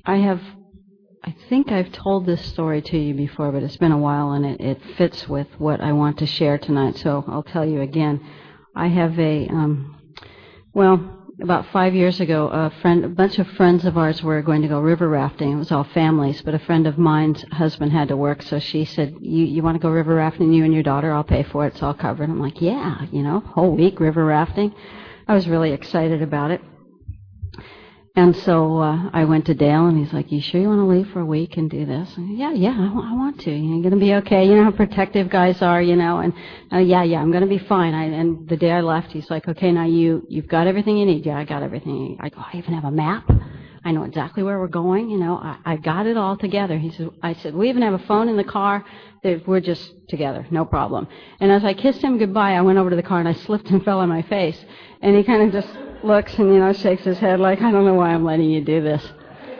I think I've told this story to you before, but it's been a while, and it fits with what I want to share tonight, so I'll tell you again. I have about 5 years ago, a bunch of friends of ours were going to go river rafting. It was all families, but a friend of mine's husband had to work, so she said, you want to go river rafting, you and your daughter? I'll pay for it, it's all covered. I'm like, yeah, whole week river rafting. I was really excited about it. And so I went to Dale, and he's like, you sure you want to leave for a week and do this? And, yeah, I want to. You're going to be okay. You know how protective guys are, and yeah, I'm going to be fine. And the day I left, he's like, okay, now you've got everything you need. Yeah, I got everything. I go, I even have a map. I know exactly where we're going. I got it all together. I said, we even have a phone in the car. We're just together, no problem. And as I kissed him goodbye, I went over to the car, and I slipped and fell on my face. And he kind of just looks and, shakes his head like, I don't know why I'm letting you do this.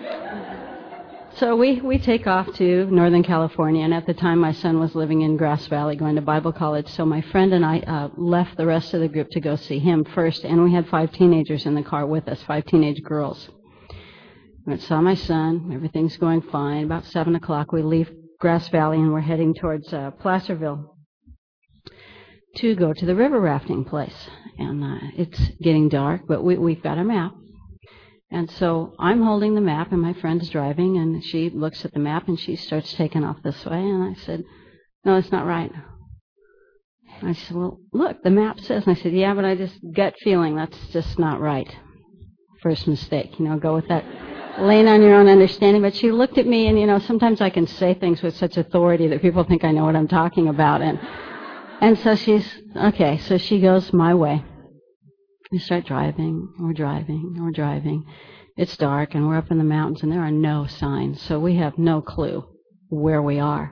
So we take off to Northern California, and at the time my son was living in Grass Valley going to Bible college, so my friend and I left the rest of the group to go see him first, and we had 5 teenagers in the car with us, 5 teenage girls. We saw my son, everything's going fine. About 7 o'clock we leave Grass Valley, and we're heading towards Placerville to go to the river rafting place. And it's getting dark, but we've got a map. And so I'm holding the map, and my friend's driving, and she looks at the map, and she starts taking off this way. And I said, no, that's not right. I said, well, look, the map says. And I said, yeah, but I just gut feeling that's just not right. First mistake, go with that. Lean on your own understanding. But she looked at me, and, sometimes I can say things with such authority that people think I know what I'm talking about. And so so she goes my way. We start driving, we're driving. It's dark, and we're up in the mountains, and there are no signs, so we have no clue where we are.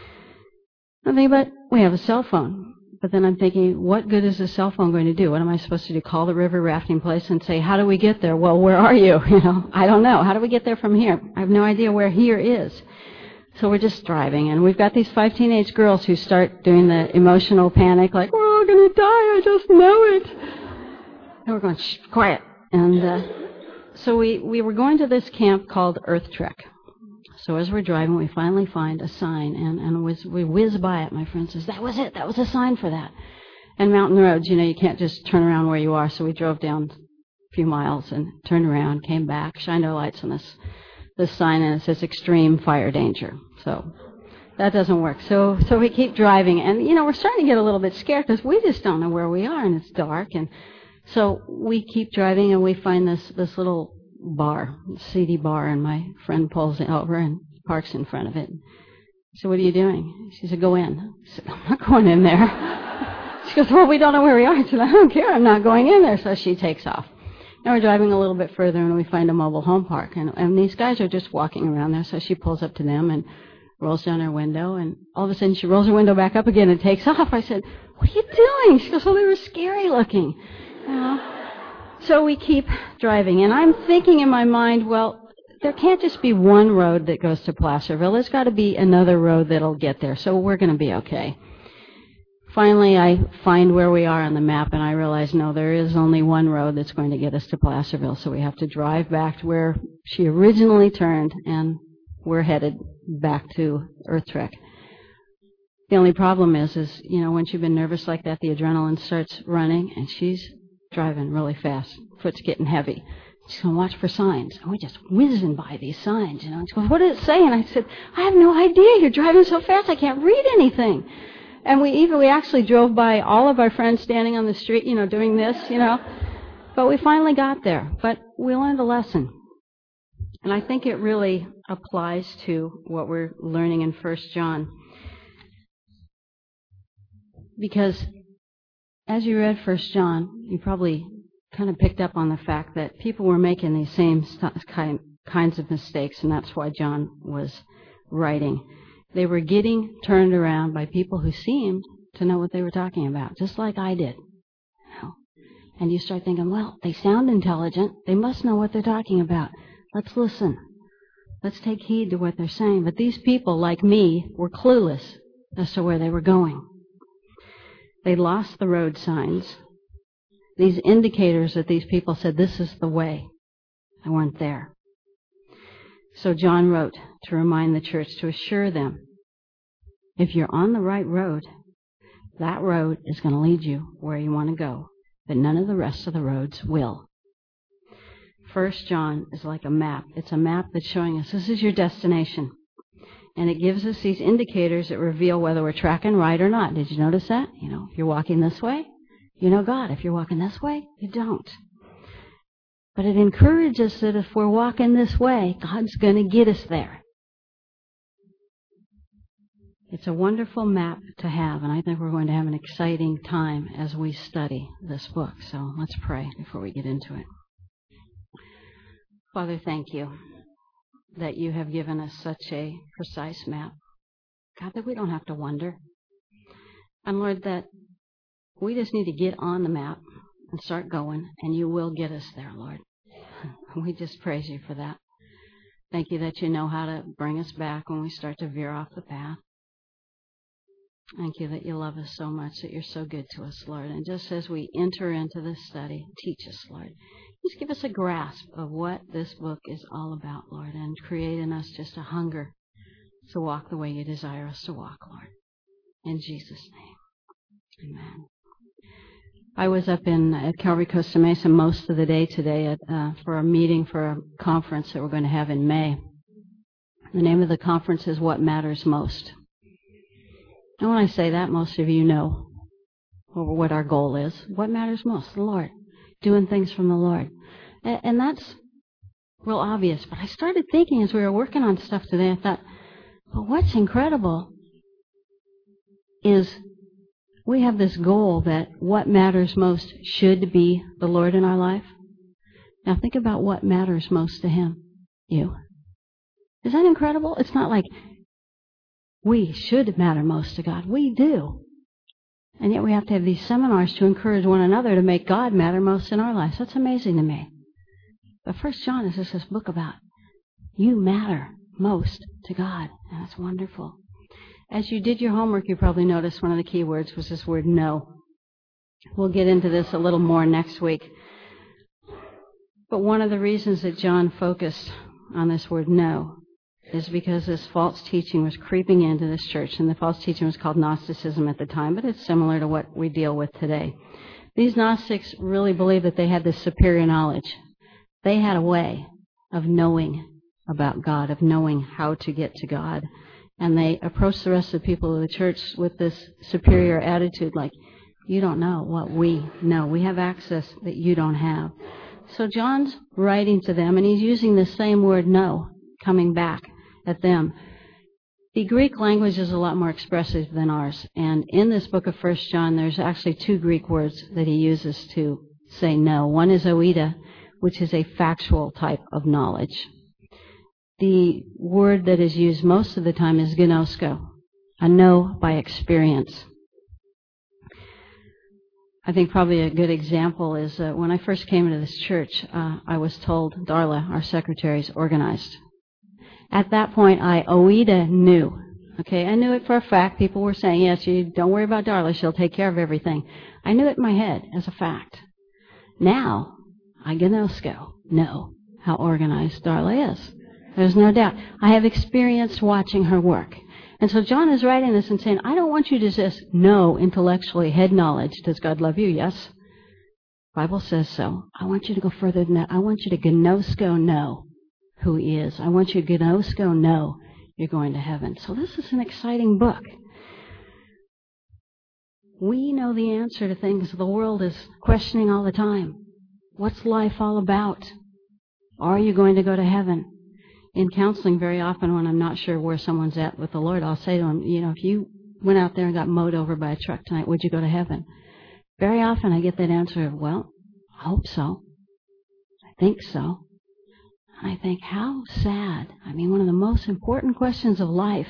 I'm thinking, but we have a cell phone. But then I'm thinking, what good is a cell phone going to do? What am I supposed to do? Call the river rafting place and say, how do we get there? Well, where are you? I don't know. How do we get there from here? I have no idea where here is. So we're just driving, and we've got these 5 teenage girls who start doing the emotional panic, like, we're all going to die, I just know it. And we're going, shh, quiet. And so we were going to this camp called Earth Trek. So as we're driving, we finally find a sign, and we whiz by it. My friend says, that was it. That was a sign for that. And mountain roads, you can't just turn around where you are. So we drove down a few miles and turned around, came back, shined our lights on this sign, and it says extreme fire danger. So that doesn't work. So we keep driving, and, we're starting to get a little bit scared because we just don't know where we are, and it's dark. And so we keep driving, and we find this little bar, seedy bar, and my friend pulls it over and parks in front of it. I said, what are you doing? She said, go in. I said, I'm not going in there. She goes, well, we don't know where we are. I said, I don't care. I'm not going in there. So she takes off. Now we're driving a little bit further, and we find a mobile home park, and these guys are just walking around there. So she pulls up to them and rolls down her window, and all of a sudden she rolls her window back up again and takes off. I said, what are you doing? She goes, well, they were scary looking. So we keep driving, and I'm thinking in my mind, well, there can't just be one road that goes to Placerville. There's got to be another road that'll get there, so we're going to be okay. Finally, I find where we are on the map, and I realize, no, there is only one road that's going to get us to Placerville, so we have to drive back to where she originally turned, and we're headed back to Earth Trek. The only problem is, once you've been nervous like that, the adrenaline starts running, and she's driving really fast. Foot's getting heavy. She's going to watch for signs. And we're just whizzing by these signs, She goes, what does it say? And I said, I have no idea. You're driving so fast, I can't read anything. And we actually drove by all of our friends standing on the street, doing this, But we finally got there. But we learned a lesson. And I think it really applies to what we're learning in 1 John. Because as you read 1 John, you probably kind of picked up on the fact that people were making these same kinds of mistakes, and that's why John was writing. They were getting turned around by people who seemed to know what they were talking about, just like I did. And you start thinking, well, they sound intelligent. They must know what they're talking about. Let's listen. Let's take heed to what they're saying. But these people, like me, were clueless as to where they were going. They lost the road signs. These indicators that these people said, this is the way. They weren't there. So John wrote to remind the church, to assure them, if you're on the right road, that road is going to lead you where you want to go, but none of the rest of the roads will. 1 John is like a map. It's a map that's showing us this is your destination. And it gives us these indicators that reveal whether we're tracking right or not. Did you notice that? If you're walking this way, you know God. If you're walking this way, you don't. But it encourages us that if we're walking this way, God's going to get us there. It's a wonderful map to have, and I think we're going to have an exciting time as we study this book. So let's pray before we get into it. Father, thank you that you have given us such a precise map. God, that we don't have to wonder. And Lord, that we just need to get on the map and start going, and you will get us there, Lord. We just praise you for that. Thank you that you know how to bring us back when we start to veer off the path. Thank you that you love us so much, that you're so good to us, Lord. And just as we enter into this study, teach us, Lord. Just give us a grasp of what this book is all about, Lord, and create in us just a hunger to walk the way you desire us to walk, Lord. In Jesus' name, amen. I was up at Calvary Costa Mesa most of the day today for a meeting for a conference that we're going to have in May. The name of the conference is What Matters Most. And when I say that, most of you know what our goal is. What matters most? The Lord. Doing things from the Lord. And that's real obvious. But I started thinking as we were working on stuff today, I thought, well, what's incredible is we have this goal that what matters most should be the Lord in our life. Now think about what matters most to Him. You. Is that incredible? It's not like we should matter most to God. We do. And yet we have to have these seminars to encourage one another to make God matter most in our lives. That's amazing to me. But 1 John is just this book about you matter most to God. And that's wonderful. As you did your homework, you probably noticed one of the key words was this word no. We'll get into this a little more next week. But one of the reasons that John focused on this word no is because this false teaching was creeping into this church, and the false teaching was called Gnosticism at the time, but it's similar to what we deal with today. These Gnostics really believed that they had this superior knowledge. They had a way of knowing about God, of knowing how to get to God, and they approached the rest of the people of the church with this superior attitude, like, you don't know what we know. We have access that you don't have. So John's writing to them, and he's using the same word no, coming back at them. The Greek language is a lot more expressive than ours, and in this book of 1 John, there's actually two Greek words that he uses to say no. One is oida, which is a factual type of knowledge. The word that is used most of the time is gnosko, a know by experience. I think probably a good example is when I first came into this church, I was told Darla, our secretary, is organized. At that point, I oida knew. Okay, I knew it for a fact. People were saying, yes, you don't worry about Darla, she'll take care of everything. I knew it in my head as a fact. Now, I gnosko, know how organized Darla is. There's no doubt. I have experienced watching her work. And so John is writing this and saying, I don't want you to just know intellectually, head knowledge. Does God love you? Yes. The Bible says so. I want you to go further than that. I want you to gnosko know who He is. I want you to gnosko know you're going to heaven. So this is an exciting book. We know the answer to things the world is questioning all the time. What's life all about? Are you going to go to heaven? In counseling, very often when I'm not sure where someone's at with the Lord, I'll say to them, if you went out there and got mowed over by a truck tonight, would you go to heaven? Very often I get that answer of, well, I hope so. I think so. And I think, how sad. I mean, one of the most important questions of life.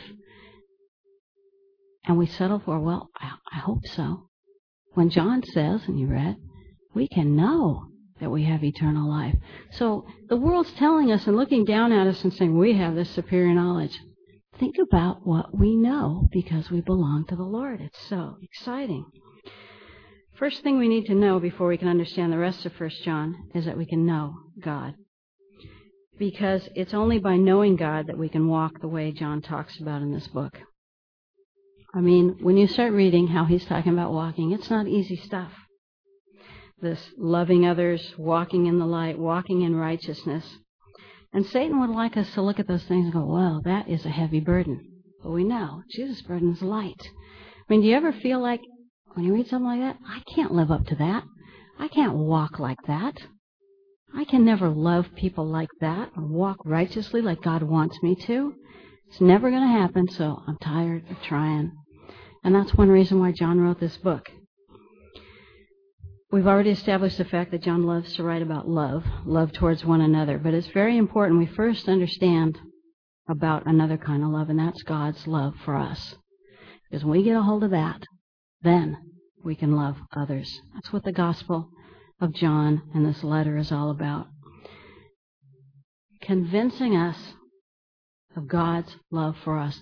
And we settle for, well, I hope so. When John says, and you read, we can know that we have eternal life. So the world's telling us and looking down at us and saying, we have this superior knowledge. Think about what we know because we belong to the Lord. It's so exciting. First thing we need to know before we can understand the rest of 1 John is that we can know God. because it's only by knowing God that we can walk the way John talks about in this book. I mean, when you start reading how he's talking about walking, it's not easy stuff. This loving others, walking in the light, walking in righteousness. And Satan would like us to look at those things and go, well, that is a heavy burden. But we know Jesus' burden is light. I mean, do you ever feel like, when you read something like that, I can't live up to that. I can't walk like that. I can never love people like that or walk righteously like God wants me to. It's never going to happen, so I'm tired of trying. And that's one reason why John wrote this book. We've already established the fact that John loves to write about love towards one another. But it's very important we first understand about another kind of love, and that's God's love for us. Because when we get a hold of that, then we can love others. That's what the Gospel of John and this letter is all about. Convincing us of God's love for us.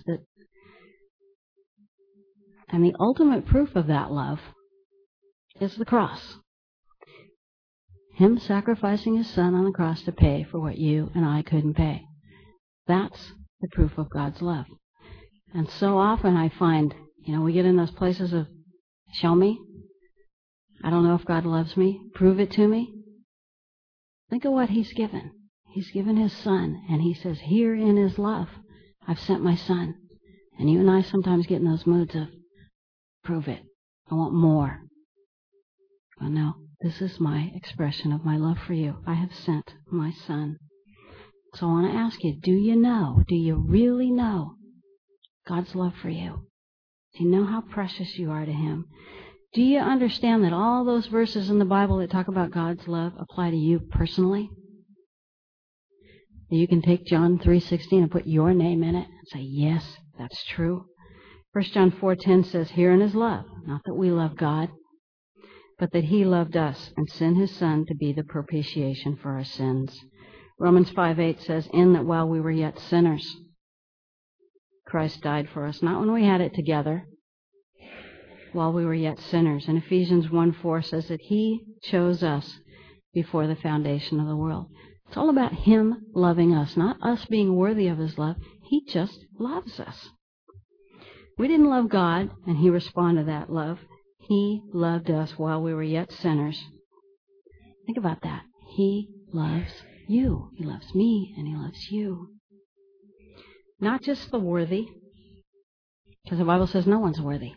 And the ultimate proof of that love is the cross. Him sacrificing his son on the cross to pay for what you and I couldn't pay. That's the proof of God's love. And so often I find, we get in those places of, show me. I don't know if God loves me. Prove it to me. Think of what he's given. He's given his son, and he says, here in his love, I've sent my son. And you and I sometimes get in those moods of, prove it. I want more. Well, no, this is my expression of my love for you. I have sent my son. So I want to ask you, do you really know God's love for you? Do you know how precious you are to him? Do you understand that all those verses in the Bible that talk about God's love apply to you personally? You can take John 3:16 and put your name in it and say, yes, that's true. 1 John 4:10 says, herein is love, not that we love God, but that he loved us and sent his son to be the propitiation for our sins. Romans 5:8 says, in that while we were yet sinners, Christ died for us, not when we had it together, while we were yet sinners. And Ephesians 1:4 says that he chose us before the foundation of the world. It's all about him loving us, not us being worthy of his love. He just loves us. We didn't love God, and he responded to that love. He loved us while we were yet sinners. Think about that. He loves you. He loves me, and he loves you. Not just the worthy, because the Bible says no one's worthy.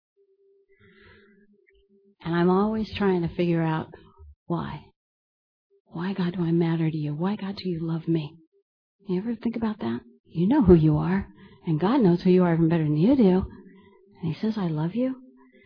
And I'm always trying to figure out why. Why, God, do I matter to you? Why, God, do you love me? You ever think about that? You know who you are, and God knows who you are even better than you do. And he says, I love you.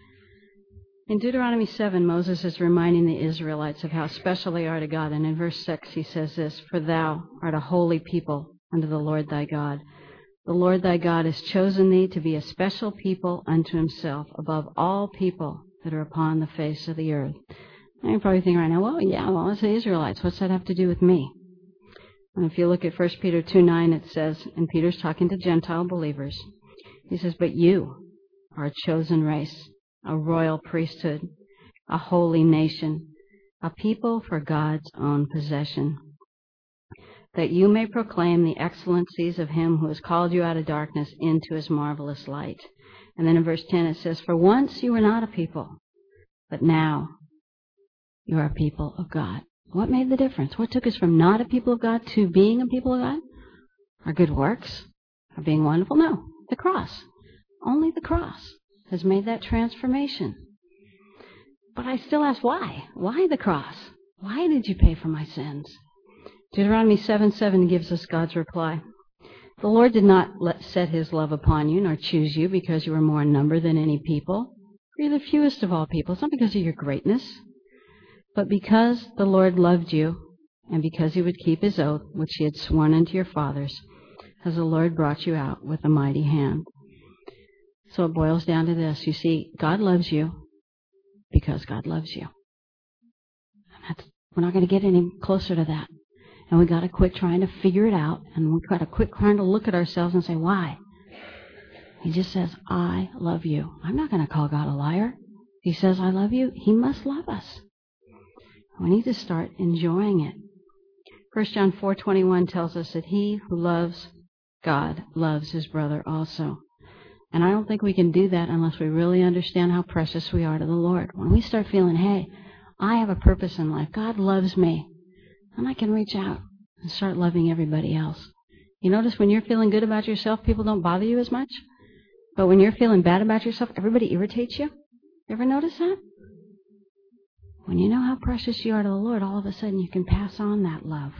In Deuteronomy 7, Moses is reminding the Israelites of how special they are to God. And in verse 6, he says this, for thou art a holy people unto the Lord thy God. The Lord thy God has chosen thee to be a special people unto himself above all people that are upon the face of the earth. And you're probably thinking right now, it's the Israelites. What's that have to do with me? And if you look at 1 Peter 2:9, it says, and Peter's talking to Gentile believers, he says, but you are a chosen race, a royal priesthood, a holy nation, a people for God's own possession, that you may proclaim the excellencies of him who has called you out of darkness into his marvelous light. And then in verse 10 it says, for once you were not a people, but now you are a people of God. What made the difference? What took us from not a people of God to being a people of God? Our good works? Our being wonderful? No, the cross. Only the cross has made that transformation. But I still ask why? Why the cross? Why did you pay for my sins? Deuteronomy 7:7 gives us God's reply. The Lord did not set his love upon you, nor choose you because you were more in number than any people. For you're the fewest of all people. It's not because of your greatness, but because the Lord loved you, and because he would keep his oath, which he had sworn unto your fathers, has the Lord brought you out with a mighty hand. So it boils down to this. You see, God loves you because God loves you. We're not going to get any closer to that. And we got to quit trying to figure it out, and we got to quit trying to look at ourselves and say, why? He just says, I love you. I'm not going to call God a liar. He says, I love you. He must love us. We need to start enjoying it. 1 John 4:21 tells us that he who loves God loves his brother also. And I don't think we can do that unless we really understand how precious we are to the Lord. When we start feeling, hey, I have a purpose in life, God loves me, then I can reach out and start loving everybody else. You notice when you're feeling good about yourself, people don't bother you as much? But when you're feeling bad about yourself, everybody irritates you? You ever notice that? When you know how precious you are to the Lord, all of a sudden you can pass on that love.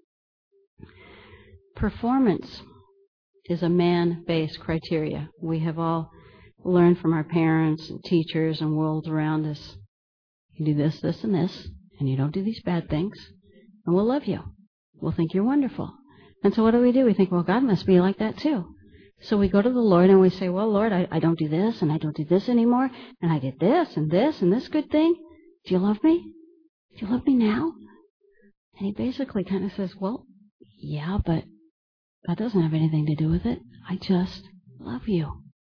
Performance is a man-based criteria. We have all learned from our parents and teachers and worlds around us. You do this, this, and this, and you don't do these bad things, and we'll love you. We'll think you're wonderful. And so what do? We think, well, God must be like that too. So we go to the Lord and we say, well, Lord, I don't do this, and I don't do this anymore, and I did this and this good thing. Do you love me? Do you love me now? And he basically kind of says, well, yeah, but that doesn't have anything to do with it. I just love you.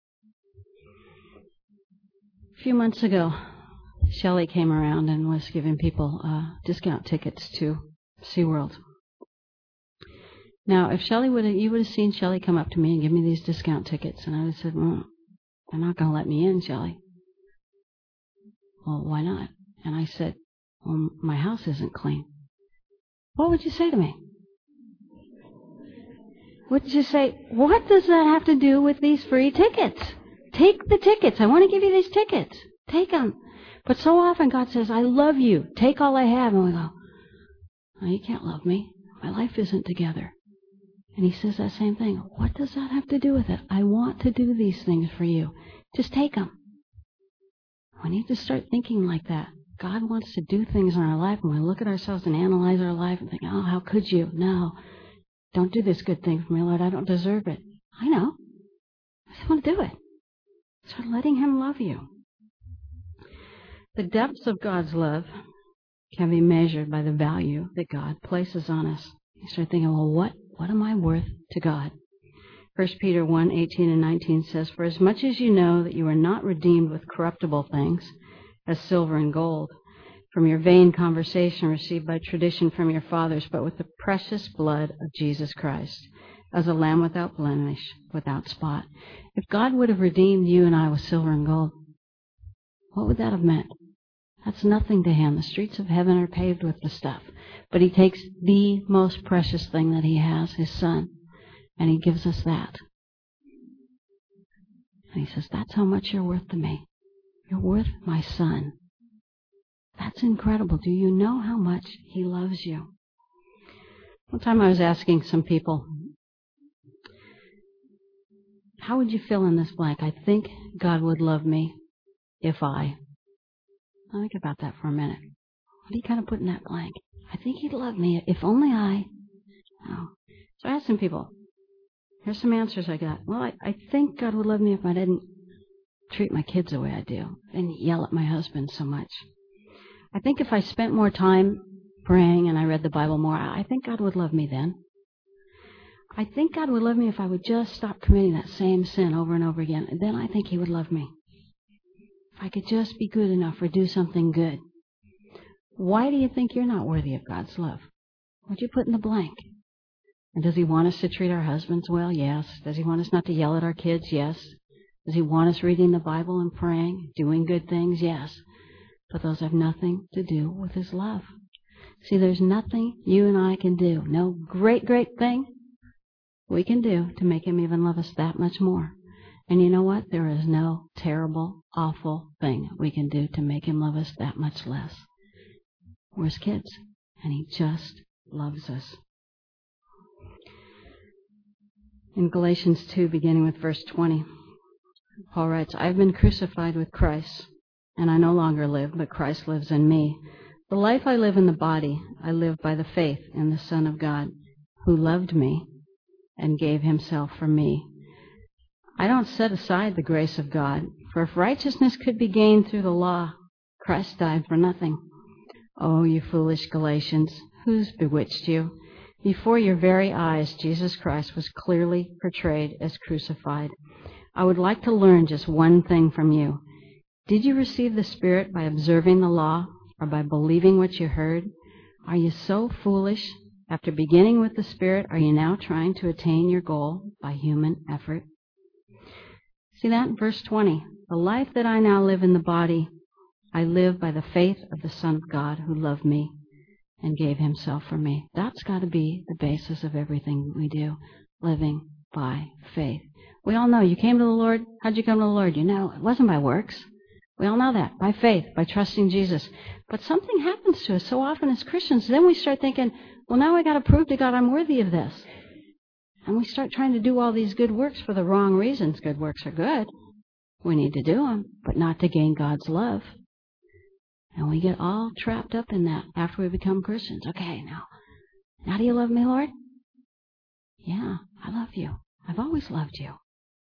A few months ago, Shelley came around and was giving people discount tickets to SeaWorld. Now, if you would have seen Shelley come up to me and give me these discount tickets, and I would have said, well, they're not going to let me in, Shelley. Well, why not? And I said, well, my house isn't clean. What would you say to me? Would you say, what does that have to do with these free tickets? Take the tickets. I want to give you these tickets. Take them. But so often God says, I love you. Take all I have. And we go, oh, you can't love me. My life isn't together. And he says that same thing. What does that have to do with it? I want to do these things for you. Just take them. We need to start thinking like that. God wants to do things in our life, and we look at ourselves and analyze our life and think, oh, how could you? No. Don't do this good thing for me, Lord. I don't deserve it. I know. I just want to do it. Start letting him love you. The depths of God's love can be measured by the value that God places on us. You start thinking, well, what am I worth to God? 1 Peter 1:18 and 19 says, for as much as you know that you are not redeemed with corruptible things, as silver and gold, from your vain conversation received by tradition from your fathers, but with the precious blood of Jesus Christ, as a lamb without blemish, without spot. If God would have redeemed you and I with silver and gold, what would that have meant? That's nothing to him. The streets of heaven are paved with the stuff. But he takes the most precious thing that he has, his son, and he gives us that. And he says, that's how much you're worth to me. You're worth my son. That's incredible. Do you know how much he loves you? One time I was asking some people, how would you fill in this blank? I think God would love me if I. I'll think about that for a minute. What do you kind of put in that blank? I think he'd love me if only I. Oh. So I asked some people, here's some answers I got. Well, I think God would love me if I didn't treat my kids the way I do and yell at my husband so much. I think if I spent more time praying and I read the Bible more, I think God would love me then. I think God would love me if I would just stop committing that same sin over and over again. And then I think he would love me. If I could just be good enough or do something good. Why do you think you're not worthy of God's love? What'd you put in the blank? And does he want us to treat our husbands well? Yes. Does he want us not to yell at our kids? Yes. Does he want us reading the Bible and praying, doing good things? Yes. But those have nothing to do with his love. See, there's nothing you and I can do. No great thing we can do to make him even love us that much more. And you know what? There is no terrible, awful thing we can do to make him love us that much less. We're his kids, and he just loves us. In Galatians 2, beginning with verse 20, Paul writes, I've been crucified with Christ, and I no longer live, but Christ lives in me. The life I live in the body, I live by the faith in the Son of God, who loved me and gave himself for me. I don't set aside the grace of God, for if righteousness could be gained through the law, Christ died for nothing. Oh, you foolish Galatians, who's bewitched you? Before your very eyes, Jesus Christ was clearly portrayed as crucified. I would like to learn just one thing from you. Did you receive the Spirit by observing the law or by believing what you heard? Are you so foolish After beginning with the Spirit, are you now trying to attain your goal by human effort? See that in verse 20. The life that I now live in the body, I live by the faith of the Son of God who loved me and gave himself for me. That's got to be the basis of everything we do, living by faith. We all know you came to the Lord. How'd you come to the Lord? You know, it wasn't by works. We all know that, by faith, by trusting Jesus. But something happens to us so often as Christians. Then we start thinking, well, now I got to prove to God I'm worthy of this. And we start trying to do all these good works for the wrong reasons. Good works are good. We need to do them, but not to gain God's love. And we get all trapped up in that after we become Christians. Okay, now do you love me, Lord? Yeah, I love you. I've always loved you.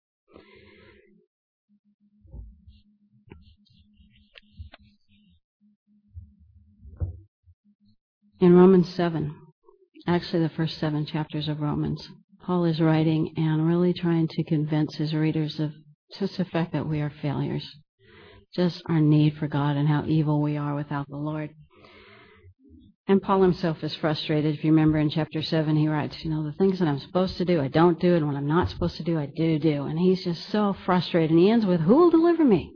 In Romans 7, actually the first 7 chapters of Romans, Paul is writing and really trying to convince his readers of just the fact that we are failures, just our need for God and how evil we are without the Lord. And Paul himself is frustrated. If you remember in chapter 7, he writes, the things that I'm supposed to do, I don't do, and what I'm not supposed to do, I do. And he's just so frustrated. And he ends with, who will deliver me?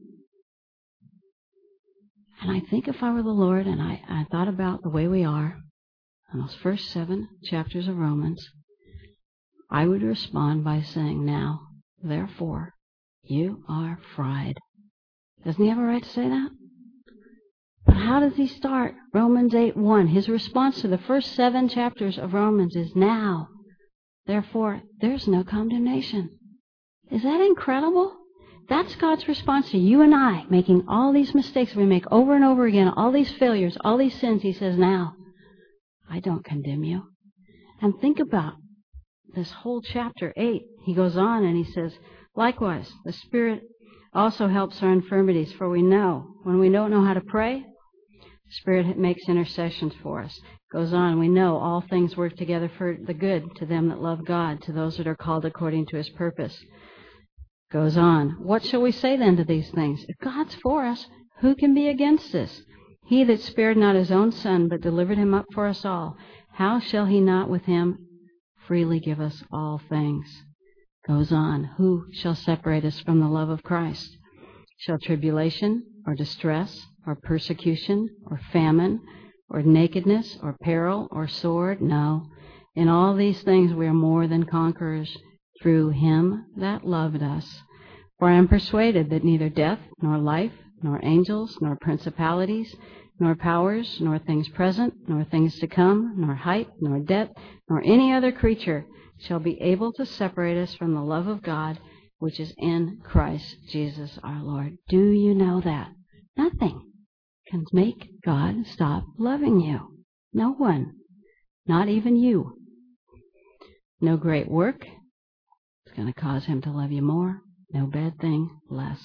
And I think if I were the Lord and I thought about the way we are in those first 7 chapters of Romans, I would respond by saying, now, therefore, you are fried. Doesn't he have a right to say that? But how does he start? Romans 8:1. His response to the first 7 chapters of Romans is now, therefore, there's no condemnation. Is that incredible? That's God's response to you and I making all these mistakes we make over and over again, all these failures, all these sins. He says, now, I don't condemn you. And think about this whole chapter 8. He goes on and he says, likewise, the Spirit also helps our infirmities, for we know when we don't know how to pray, the Spirit makes intercessions for us. Goes on, we know all things work together for the good to them that love God, to those that are called according to his purpose. Goes on, what shall we say then to these things? If God's for us, who can be against us? He that spared not his own Son, but delivered him up for us all, how shall he not with him freely give us all things? Goes on, who shall separate us from the love of Christ? Shall tribulation, or distress, or persecution, or famine, or nakedness, or peril, or sword? No. In all these things we are more than conquerors through him that loved us. For I am persuaded that neither death, nor life, nor angels, nor principalities, nor powers, nor things present, nor things to come, nor height, nor depth, nor any other creature shall be able to separate us from the love of God, which is in Christ Jesus our Lord. Do you know that? Nothing can make God stop loving you. No one. Not even you. No great work is going to cause him to love you more. No bad thing less.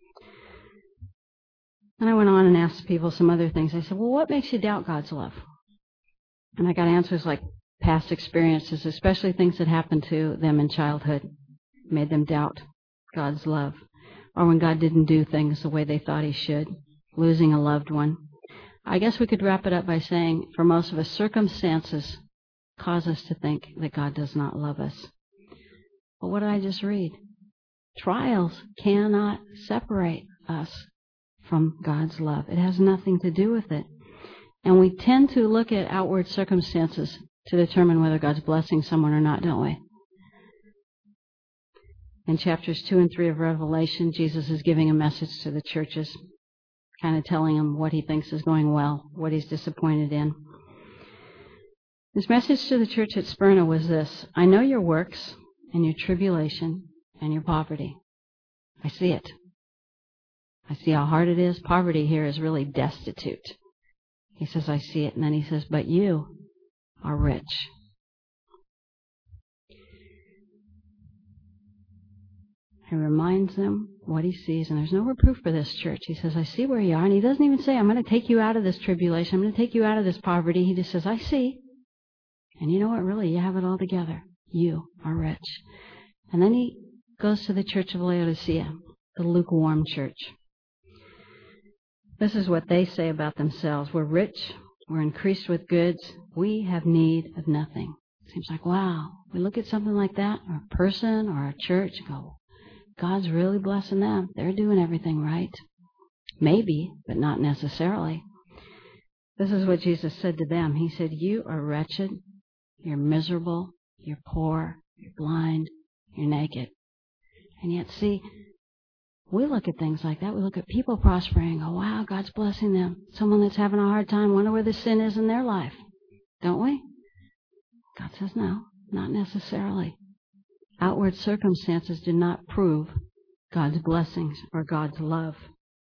And I went on and asked people some other things. I said, well, what makes you doubt God's love? And I got answers like past experiences, especially things that happened to them in childhood, made them doubt God's love. Or when God didn't do things the way they thought he should, losing a loved one. I guess we could wrap it up by saying, for most of us, circumstances cause us to think that God does not love us. But what did I just read? Trials cannot separate us from God's love. It has nothing to do with it. And we tend to look at outward circumstances to determine whether God's blessing someone or not, don't we? In chapters 2 and 3 of Revelation, Jesus is giving a message to the churches, kind of telling them what he thinks is going well, what he's disappointed in. His message to the church at Smyrna was this: I know your works and your tribulation and your poverty. I see it. I see how hard it is. Poverty here is really destitute. He says, I see it. And then he says, but you are rich. He reminds them what he sees, and there's no reproof for this church. He says, I see where you are. And he doesn't even say, I'm going to take you out of this tribulation. I'm going to take you out of this poverty. He just says, I see. And you know what? Really, you have it all together. You are rich. And then he goes to the church of Laodicea, the lukewarm church. This is what they say about themselves. We're rich, We're increased with goods. We have need of nothing. Seems like, wow, we look at something like that, or a person, or a church, and go, God's really blessing them. They're doing everything right. Maybe, but not necessarily. This is what Jesus said to them. He said, you are wretched, you're miserable, you're poor, you're blind, you're naked. And yet, see, we look at things like that. We look at people prospering and go, wow, God's blessing them. Someone that's having a hard time, wonder where the sin is in their life. Don't we? God says, no, not necessarily. Outward circumstances do not prove God's blessings or God's love.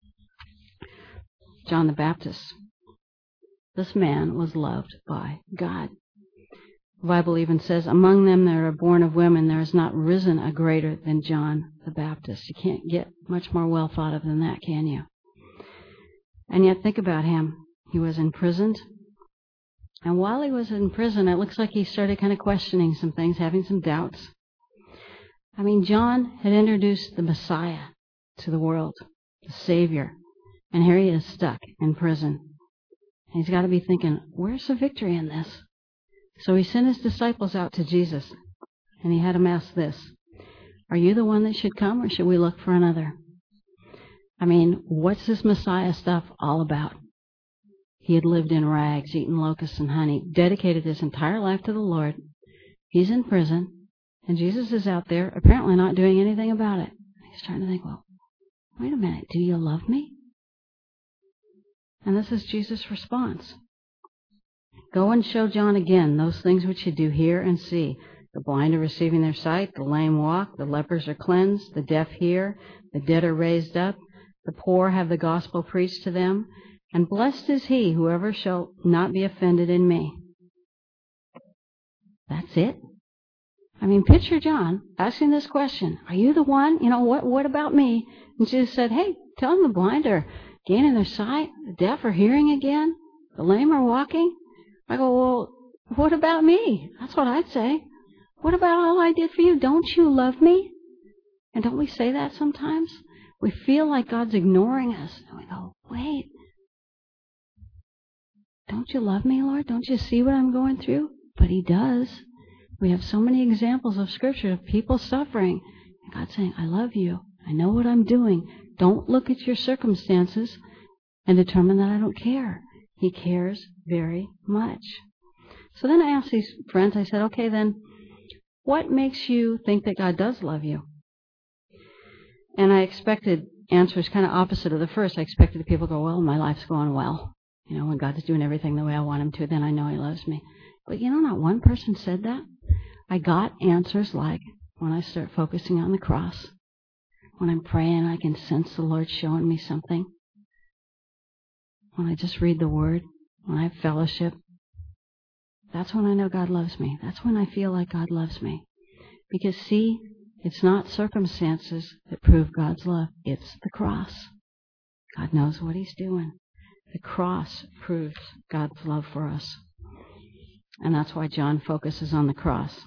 John the Baptist. This man was loved by God. The Bible even says, among them that are born of women, there has not risen a greater than John the Baptist. You can't get much more well thought of than that, can you? And yet think about him. He was imprisoned. And while he was in prison, it looks like he started kind of questioning some things, having some doubts. I mean, John had introduced the Messiah to the world, the Savior. And here he is stuck in prison. And he's got to be thinking, where's the victory in this? So he sent his disciples out to Jesus, and he had them ask this, are you the one that should come, or should we look for another? I mean, what's this Messiah stuff all about? He had lived in rags, eaten locusts and honey, dedicated his entire life to the Lord. He's in prison, and Jesus is out there apparently not doing anything about it. He's trying to think, well, wait a minute, do you love me? And this is Jesus' response. Go and show John again those things which you do hear and see. The blind are receiving their sight, the lame walk, the lepers are cleansed, the deaf hear, the dead are raised up, the poor have the gospel preached to them, and blessed is he whoever shall not be offended in me. That's it? I mean, picture John asking this question, are you the one? You know, what about me? And Jesus said, hey, tell them the blind are gaining their sight, the deaf are hearing again, the lame are walking. I go, well, what about me? That's what I'd say. What about all I did for you? Don't you love me? And don't we say that sometimes? We feel like God's ignoring us. And we go, wait. Don't you love me, Lord? Don't you see what I'm going through? But he does. We have so many examples of Scripture of people suffering. And God saying, I love you. I know what I'm doing. Don't look at your circumstances and determine that I don't care. He cares very much. So then I asked these friends, I said, okay, then, what makes you think that God does love you? And I expected answers kind of opposite of the first. I expected people to go, well, my life's going well. You know, when God's doing everything the way I want him to, then I know he loves me. But you know, not one person said that. I got answers like, when I start focusing on the cross, when I'm praying, I can sense the Lord showing me something. When I just read the Word, when I have fellowship, that's when I know God loves me. That's when I feel like God loves me. Because see, it's not circumstances that prove God's love. It's the cross. God knows what he's doing. The cross proves God's love for us. And that's why John focuses on the cross.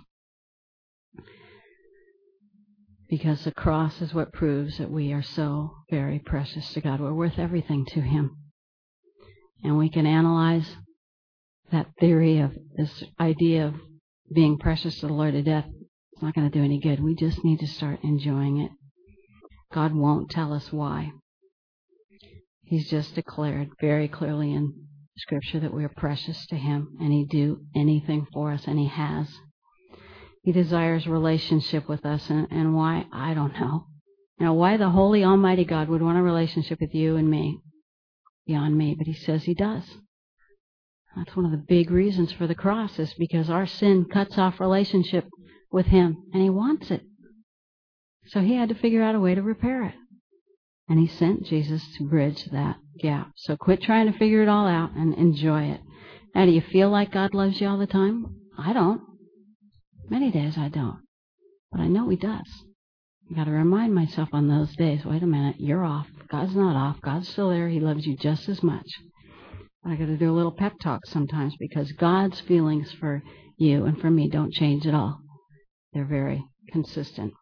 Because the cross is what proves that we are so very precious to God. We're worth everything to him. And we can analyze that theory of this idea of being precious to the Lord to death. It's not going to do any good. We just need to start enjoying it. God won't tell us why. He's just declared very clearly in Scripture that we are precious to him, and he'd do anything for us, and he has. He desires relationship with us, and why? I don't know. You know, why the Holy Almighty God would want a relationship with you and me, beyond me, but he says he does. That's one of the big reasons for the cross, is because our sin cuts off relationship with him, and he wants it. So he had to figure out a way to repair it. And he sent Jesus to bridge that gap. So quit trying to figure it all out and enjoy it. Now, do you feel like God loves you all the time? I don't. Many days I don't. But I know he does. I've got to remind myself on those days, wait a minute, you're off. God's not off. God's still there. He loves you just as much. I got to do a little pep talk sometimes, because God's feelings for you and for me don't change at all. They're very consistent.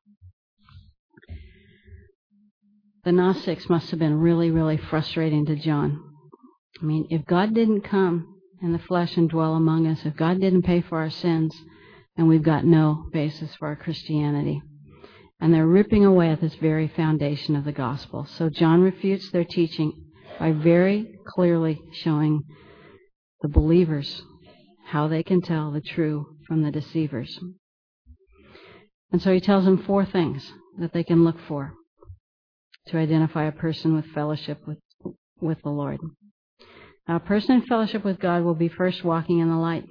The Gnostics must have been really, really frustrating to John. I mean, if God didn't come in the flesh and dwell among us. If God didn't pay for our sins, then we've got no basis for our Christianity. And they're ripping away at this very foundation of the gospel. So John refutes their teaching by very clearly showing the believers how they can tell the true from the deceivers. And so he tells them 4 things that they can look for to identify a person with fellowship with the Lord. Now, a person in fellowship with God will be first walking in the light.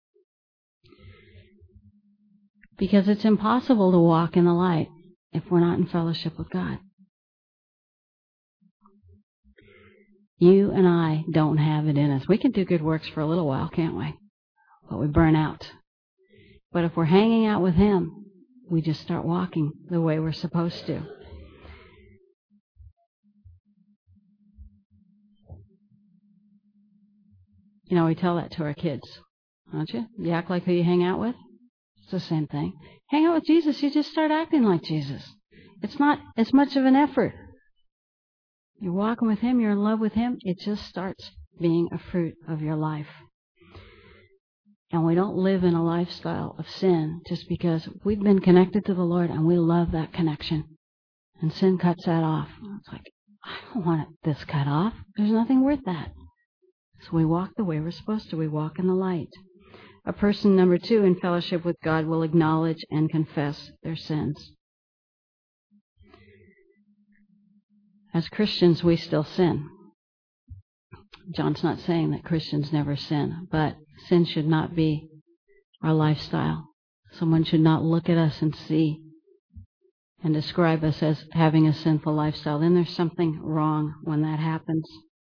Because it's impossible to walk in the light if we're not in fellowship with God. You and I don't have it in us. We can do good works for a little while, can't we? But we burn out. But if we're hanging out with Him, we just start walking the way we're supposed to. You know, we tell that to our kids, don't you? You act like who you hang out with. It's the same thing. Hang out with Jesus, you just start acting like Jesus. It's not as much of an effort. You're walking with Him, you're in love with Him, it just starts being a fruit of your life. And we don't live in a lifestyle of sin just because we've been connected to the Lord and we love that connection. And sin cuts that off. It's like, I don't want this cut off. There's nothing worth that. So we walk the way we're supposed to. We walk in the light. A person, number 2, in fellowship with God will acknowledge and confess their sins. As Christians, we still sin. John's not saying that Christians never sin, but sin should not be our lifestyle. Someone should not look at us and see and describe us as having a sinful lifestyle. Then there's something wrong when that happens.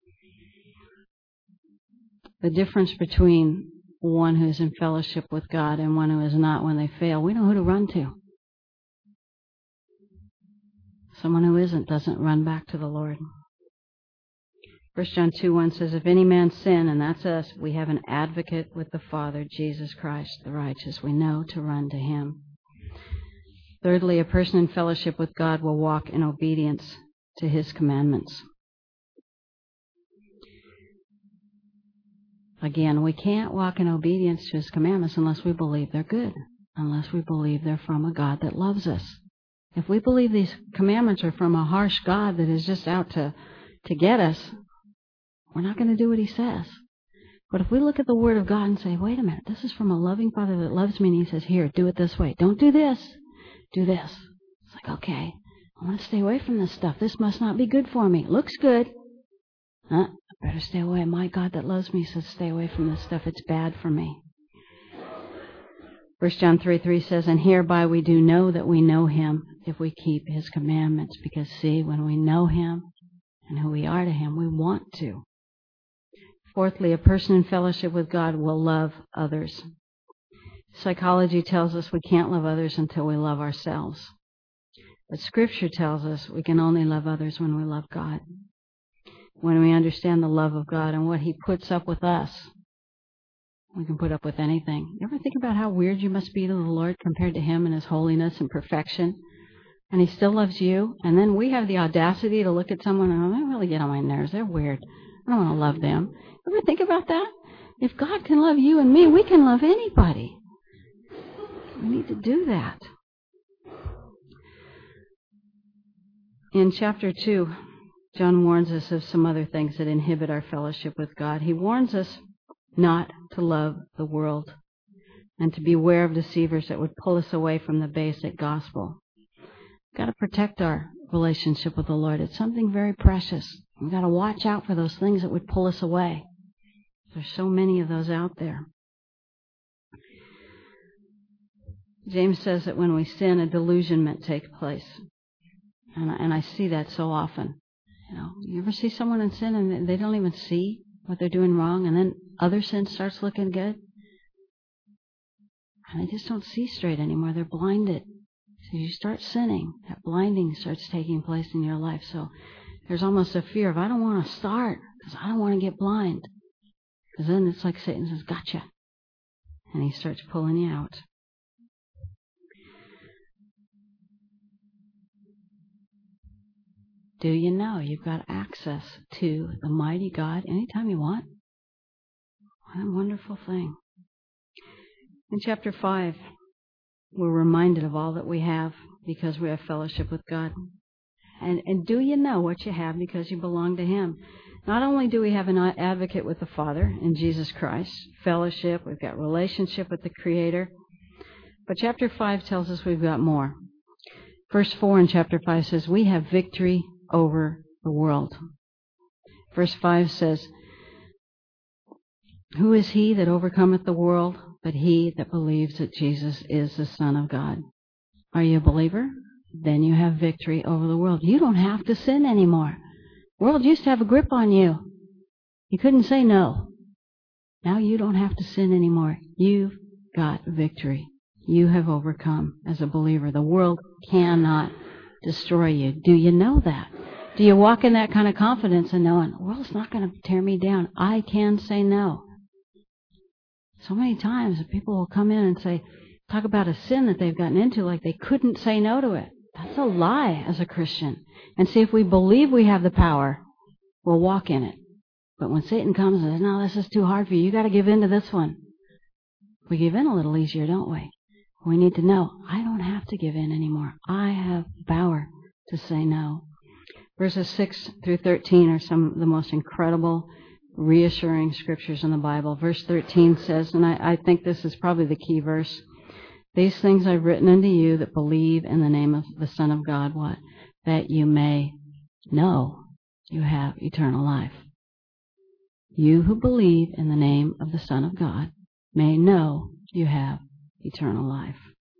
The difference between one who's in fellowship with God and one who is not, when they fail, we know who to run to. Someone who isn't doesn't run back to the Lord. 1 John 2:1 says, if any man sin, and that's us, we have an advocate with the Father, Jesus Christ, the righteous. We know to run to Him. Thirdly, a person in fellowship with God will walk in obedience to His commandments. Again, we can't walk in obedience to His commandments unless we believe they're good, unless we believe they're from a God that loves us. If we believe these commandments are from a harsh God that is just out to get us, we're not going to do what He says. But if we look at the Word of God and say, wait a minute, this is from a loving Father that loves me, and He says, here, do it this way. Don't do this. Do this. It's like, okay, I want to stay away from this stuff. This must not be good for me. It looks good. I better stay away. My God that loves me says stay away from this stuff. It's bad for me. 1 John 3:3 says, and hereby we do know that we know Him if we keep His commandments. Because, see, when we know Him and who we are to Him, we want to. Fourthly, a person in fellowship with God will love others. Psychology tells us we can't love others until we love ourselves. But Scripture tells us we can only love others when we love God. When we understand the love of God and what He puts up with us, we can put up with anything. You ever think about how weird you must be to the Lord compared to Him and His holiness and perfection? And He still loves you. And then we have the audacity to look at someone and, they really get on my nerves. They're weird. I don't want to love them. Ever think about that? If God can love you and me, we can love anybody. We need to do that. In chapter 2, John warns us of some other things that inhibit our fellowship with God. He warns us not to love the world and to beware of deceivers that would pull us away from the basic gospel. We've got to protect our relationship with the Lord. It's something very precious. We've got to watch out for those things that would pull us away. There's so many of those out there. James says that when we sin, a delusionment takes place. And I see that so often. You know, you ever see someone in sin and they don't even see what they're doing wrong, and then other sin starts looking good? And they just don't see straight anymore. They're blinded. So you start sinning, that blinding starts taking place in your life. So there's almost a fear of, I don't want to start because I don't want to get blind. Because then it's like Satan says, gotcha. And he starts pulling you out. Do you know you've got access to the mighty God anytime you want? What a wonderful thing. In chapter 5, we're reminded of all that we have because we have fellowship with God. And do you know what you have because you belong to Him? Not only do we have an advocate with the Father in Jesus Christ, fellowship, we've got relationship with the Creator, but chapter 5 tells us we've got more. Verse 4 in chapter 5 says, we have victory over the world. Verse 5 says, who is he that overcometh the world but he that believes that Jesus is the Son of God? Are you a believer? Then you have victory over the world. You don't have to sin anymore. The world used to have a grip on you. You couldn't say no. Now you don't have to sin anymore. You've got victory. You have overcome as a believer. The world cannot destroy you. Do you know that? Do you walk in that kind of confidence and knowing, the world's not going to tear me down. I can say no. So many times people will come in and say, talk about a sin that they've gotten into like they couldn't say no to it. That's a lie as a Christian. And see, if we believe we have the power, we'll walk in it. But when Satan comes and says, no, this is too hard for you, you got to give in to this one. We give in a little easier, don't we? We need to know, I don't have to give in anymore. I have the power to say no. Verses 6 through 13 are some of the most incredible, reassuring scriptures in the Bible. Verse 13 says, and I think this is probably the key verse, these things I've written unto you that believe in the name of the Son of God, what? That you may know you have eternal life. You who believe in the name of the Son of God may know you have eternal life.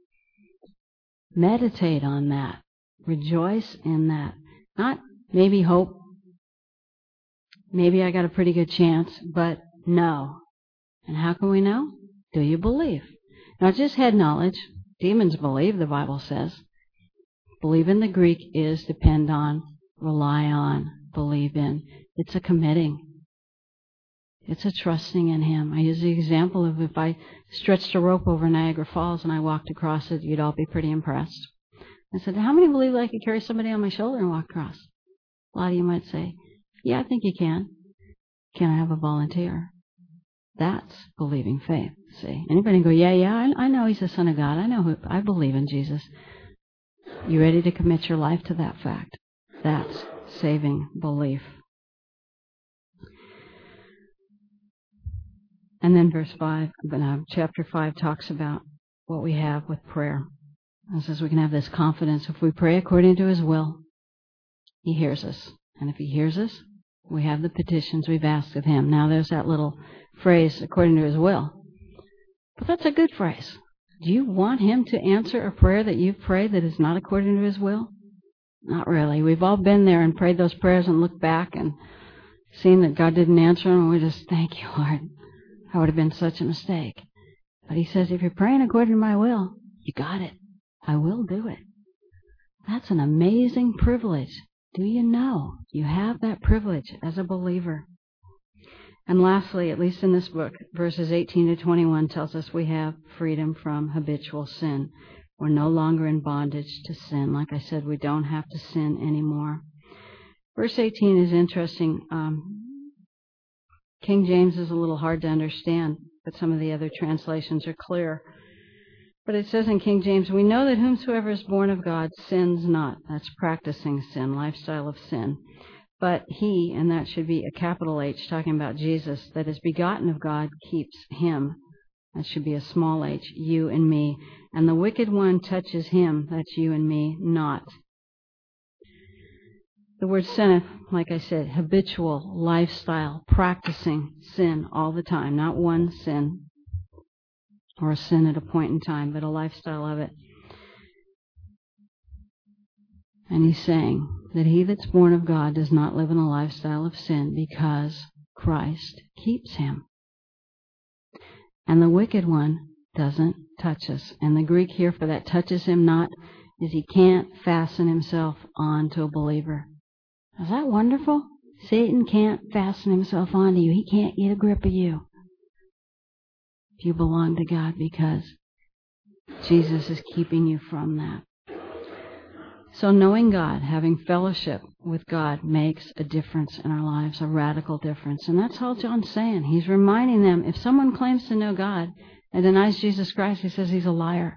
Meditate on that. Rejoice in that. Not maybe hope. Maybe I got a pretty good chance, but know. And how can we know? Do you believe? Not just head knowledge. Demons believe, the Bible says. Believe in the Greek is depend on, rely on, believe in. It's a committing. It's a trusting in Him. I use the example of if I stretched a rope over Niagara Falls and I walked across it, you'd all be pretty impressed. I said, how many believe I could carry somebody on my shoulder and walk across? A lot of you might say, yeah, I think you can. Can I have a volunteer? That's believing faith, see. Anybody go, yeah, I know He's the Son of God. I believe in Jesus. You ready to commit your life to that fact? That's saving belief. And then chapter 5 talks about what we have with prayer. It says we can have this confidence. If we pray according to His will, He hears us. And if He hears us, we have the petitions we've asked of Him. Now there's that little phrase, according to His will. But that's a good phrase. Do you want Him to answer a prayer that you've prayed that is not according to His will? Not really. We've all been there and prayed those prayers and looked back and seen that God didn't answer them, and we just, thank you, Lord. That would have been such a mistake. But He says, if you're praying according to my will, you got it. I will do it. That's an amazing privilege. Do you know you have that privilege as a believer? And lastly, at least in this book, verses 18 to 21 tells us we have freedom from habitual sin. We're no longer in bondage to sin. Like I said, we don't have to sin anymore. Verse 18 is interesting. King James is a little hard to understand, but some of the other translations are clear. But it says in King James, we know that whomsoever is born of God sins not. That's practicing sin, lifestyle of sin. But he, and that should be a capital H, talking about Jesus, that is begotten of God keeps him. That should be a small h, you and me. And the wicked one touches him, that's you and me, not. The word sinneth, like I said, habitual, lifestyle, practicing sin all the time. Not one sin or a sin at a point in time, but a lifestyle of it. And he's saying that he that's born of God does not live in a lifestyle of sin because Christ keeps him. And the wicked one doesn't touch us. And the Greek here for that touches him not is he can't fasten himself onto a believer. Is that wonderful? Satan can't fasten himself onto you. He can't get a grip of you. If you belong to God, because Jesus is keeping you from that. So knowing God, having fellowship with God makes a difference in our lives, a radical difference. And that's all John's saying. He's reminding them, if someone claims to know God and denies Jesus Christ, he says he's a liar.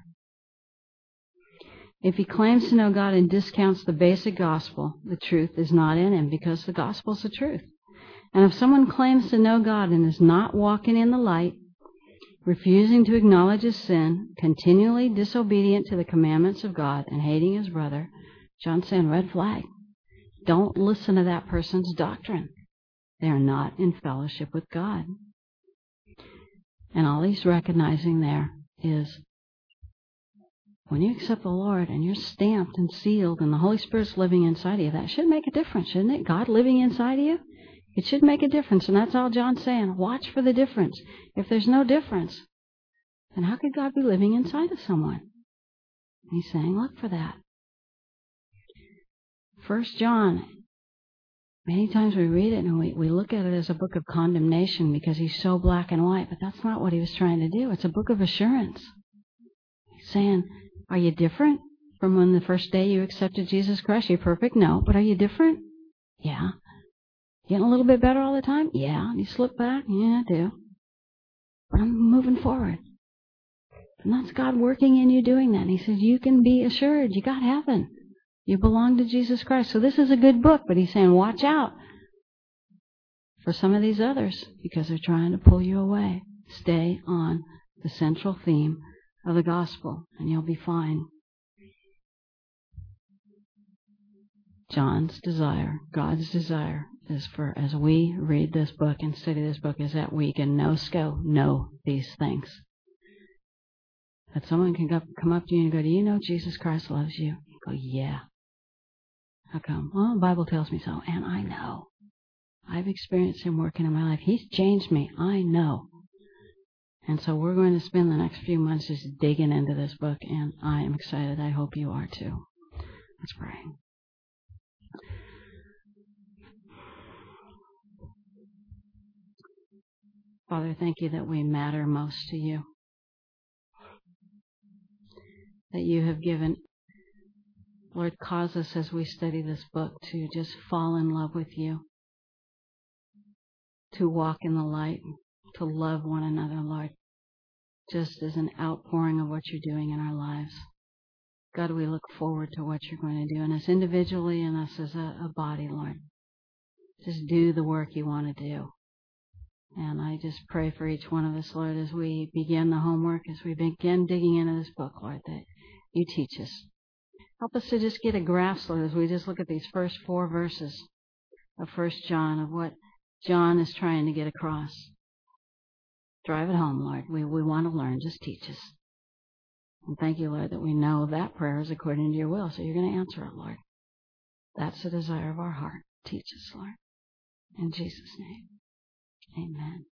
If he claims to know God and discounts the basic gospel, the truth is not in him, because the gospel is the truth. And if someone claims to know God and is not walking in the light, refusing to acknowledge his sin, continually disobedient to the commandments of God, and hating his brother, John's saying, red flag. Don't listen to that person's doctrine. They are not in fellowship with God. And all he's recognizing there is, when you accept the Lord and you're stamped and sealed and the Holy Spirit's living inside of you, that should make a difference, shouldn't it? God living inside of you? It should make a difference, and that's all John's saying. Watch for the difference. If there's no difference, then how could God be living inside of someone? He's saying, look for that. 1 John, many times we read it and we look at it as a book of condemnation because he's so black and white, but that's not what he was trying to do. It's a book of assurance. He's saying, are you different from when the first day you accepted Jesus Christ? Are you perfect? No. But are you different? Yeah. Getting a little bit better all the time? Yeah. You slip back? Yeah, I do. But I'm moving forward. And that's God working in you doing that. And he says, you can be assured. You got heaven. You belong to Jesus Christ. So this is a good book, but he's saying, watch out for some of these others because they're trying to pull you away. Stay on the central theme of the gospel, and you'll be fine. John's desire, God's desire, is for, as we read this book and study this book, is that we can know these things. That someone can come up to you and go, do you know Jesus Christ loves you? You go, yeah. How come? Well, the Bible tells me so, and I know. I've experienced him working in my life. He's changed me. I know. And so we're going to spend the next few months just digging into this book, and I am excited. I hope you are too. Let's pray. Father, thank you that we matter most to you. That you have given, Lord, cause us as we study this book to just fall in love with you. To walk in the light, to love one another, Lord. Just as an outpouring of what you're doing in our lives. God, we look forward to what you're going to do in us individually and us as a body, Lord. Just do the work you want to do. And I just pray for each one of us, Lord, as we begin the homework, as we begin digging into this book, Lord, that you teach us. Help us to just get a grasp, Lord, as we just look at these first 4 verses of 1 John, of what John is trying to get across. Drive it home, Lord. We want to learn. Just teach us. And thank you, Lord, that we know that prayer is according to your will, so you're going to answer it, Lord. That's the desire of our heart. Teach us, Lord. In Jesus' name, amen.